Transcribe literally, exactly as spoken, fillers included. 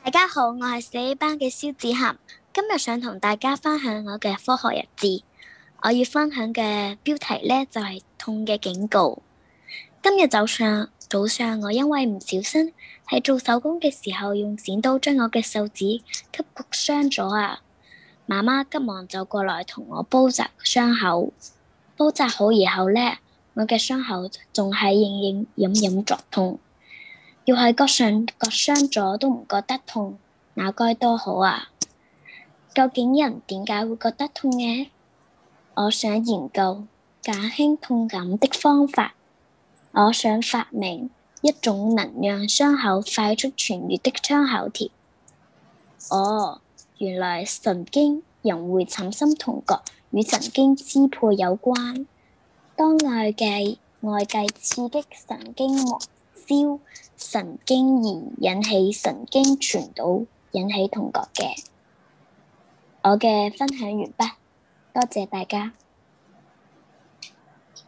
大家好，我係四 A 班嘅蕭子涵，今日想同大家分享我嘅科學日誌。我要分享嘅標題呢，就係痛嘅警告。今日早上早上我因為唔小心喺做手工嘅時候用剪刀將我嘅手指給割傷咗啊！媽媽急忙走過來同我包紮傷口。包紮好以後呢，我嘅傷口仲係隱隱隱隱作痛。要係割傷割傷咗都唔覺得痛，那該多好啊！究竟人點解會覺得痛嘅？我想研究減輕痛感的方法。我想發明一種能讓傷口快速痊癒的創口貼。哦，原來神經人會產生痛覺與神經支配有關。當外界外界刺激神經末梢神經而引起神經傳導，引起痛覺嘅。我嘅分享完畢，多謝大家。